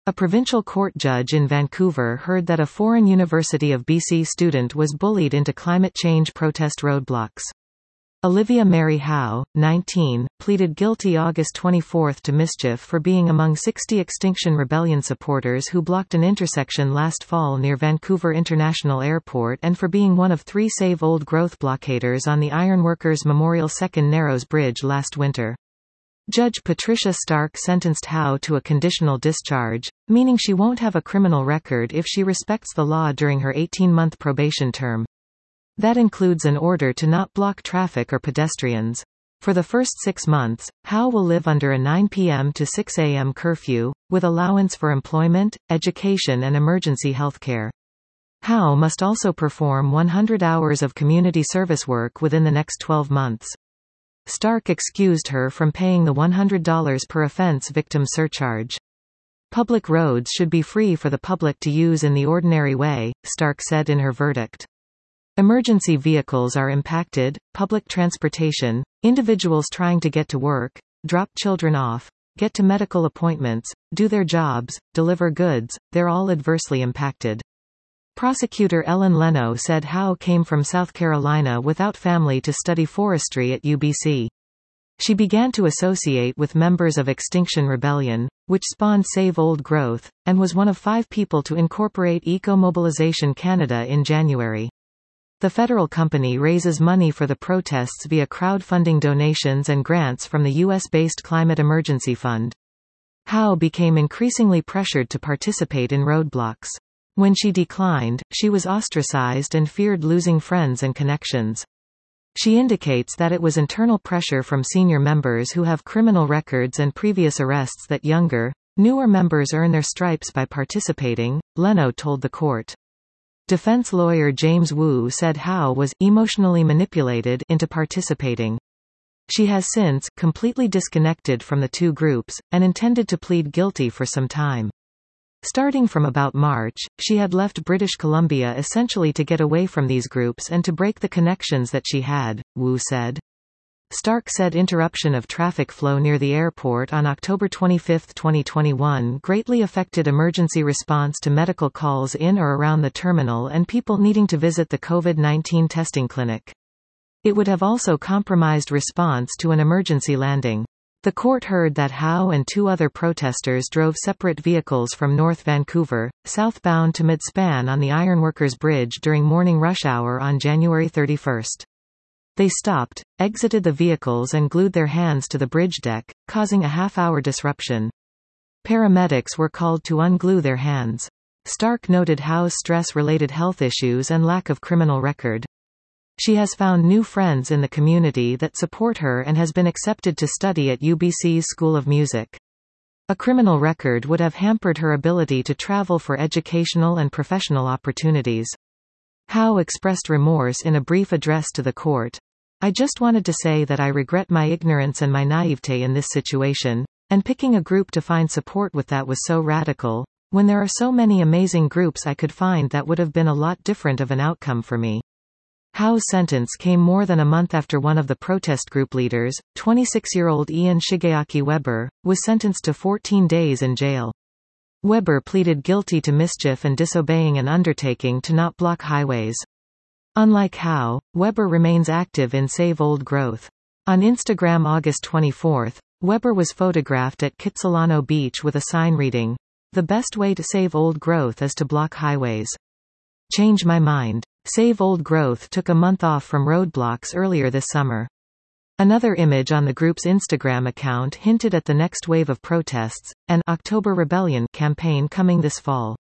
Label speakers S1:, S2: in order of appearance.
S1: A provincial court judge in Vancouver heard that a foreign University of BC student was bullied into climate change protest roadblocks. Olivia Mary Howe, 19, pleaded guilty August 24 to mischief for being among 60 Extinction Rebellion supporters who blocked an intersection last fall near Vancouver International Airport and for being one of 3 Save Old Growth blockaders on the Ironworkers Memorial Second Narrows Bridge last winter. Judge Patricia Stark sentenced Howe to a conditional discharge, meaning she won't have a criminal record if she respects the law during her 18-month probation term. That includes an order to not block traffic or pedestrians. For the first 6 months, Howe will live under a 9 p.m. to 6 a.m. curfew, with allowance for employment, education and emergency health care. Howe must also perform 100 hours of community service work within the next 12 months. Stark excused her from paying the $100 per offense victim surcharge. Public roads should be free for the public to use in the ordinary way, Stark said in her verdict. Emergency vehicles are impacted, public transportation, individuals trying to get to work, drop children off, get to medical appointments, do their jobs, deliver goods, they're all adversely impacted. Prosecutor Ellen Leno said Howe came from South Carolina without family to study forestry at UBC. She began to associate with members of Extinction Rebellion, which spawned Save Old Growth, and was one of 5 people to incorporate Eco-Mobilization Canada in January. The federal company raises money for the protests via crowdfunding donations and grants from the U.S.-based Climate Emergency Fund. Howe became increasingly pressured to participate in roadblocks. When she declined, she was ostracized and feared losing friends and connections. She indicates that it was internal pressure from senior members who have criminal records and previous arrests that younger, newer members earn their stripes by participating, Leno told the court. Defense lawyer James Wu said Howe was emotionally manipulated into participating. She has since completely disconnected from the 2 groups, and intended to plead guilty for some time. Starting from about March, she had left British Columbia essentially to get away from these groups and to break the connections that she had, Wu said. Stark said interruption of traffic flow near the airport on October 25, 2021 greatly affected emergency response to medical calls in or around the terminal and people needing to visit the COVID-19 testing clinic. It would have also compromised response to an emergency landing. The court heard that Howe and 2 other protesters drove separate vehicles from North Vancouver, southbound to mid-span on the Ironworkers Bridge during morning rush hour on January 31. They stopped, exited the vehicles and glued their hands to the bridge deck, causing a half-hour disruption. Paramedics were called to unglue their hands. Stark noted Howe's stress-related health issues and lack of criminal record. She has found new friends in the community that support her and has been accepted to study at UBC's School of Music. A criminal record would have hampered her ability to travel for educational and professional opportunities. Howe expressed remorse in a brief address to the court. I just wanted to say that I regret my ignorance and my naivete in this situation, and picking a group to find support with that was so radical, when there are so many amazing groups I could find that would have been a lot different of an outcome for me. Howe's sentence came more than a month after one of the protest group leaders, 26-year-old Ian Shigeaki Weber, was sentenced to 14 days in jail. Weber pleaded guilty to mischief and disobeying an undertaking to not block highways. Unlike Howe, Weber remains active in Save Old Growth. On Instagram August 24, Weber was photographed at Kitsilano Beach with a sign reading, "The best way to save old growth is to block highways. Change my mind. Save Old Growth took a month off from roadblocks earlier this summer." Another image on the group's Instagram account hinted at the next wave of protests, an October Rebellion campaign coming this fall.